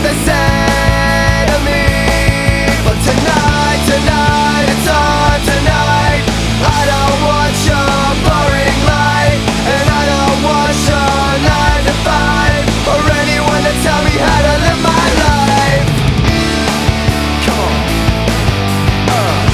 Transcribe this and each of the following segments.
they say to me. But tonight, it's on tonight. I don't want your boring life, and I don't want your 9 to 5, or anyone to tell me how to live my life. Come on.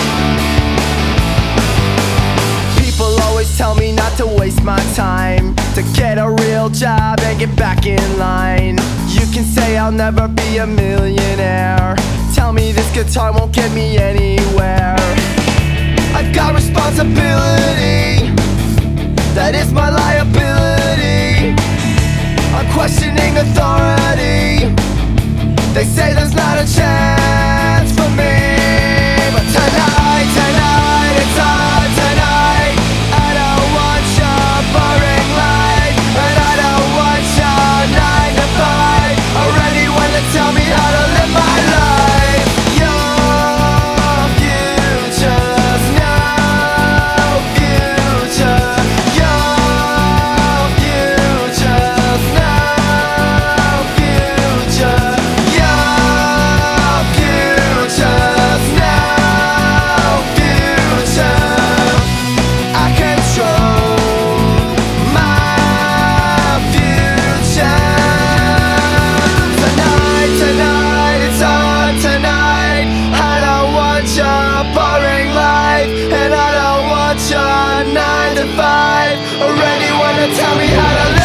People always tell me not to waste my time, to get a real job and get back in line. You can say I'll never be a millionaire, tell me this guitar won't get me anywhere. I've got responsibility, that is my liability. I'm questioning authority, they say there's not a chance for me. But tonight, it's on tonight. I don't want your boring life, and I don't want your 9 to 5, or anyone to tell me how to live my life. Your future's no future. Your future's no future. Your future's no future. I control my future. Tonight, it's on tonight. I don't want your boring life, and I don't want your 9 to 5, or anyone to tell me how to live.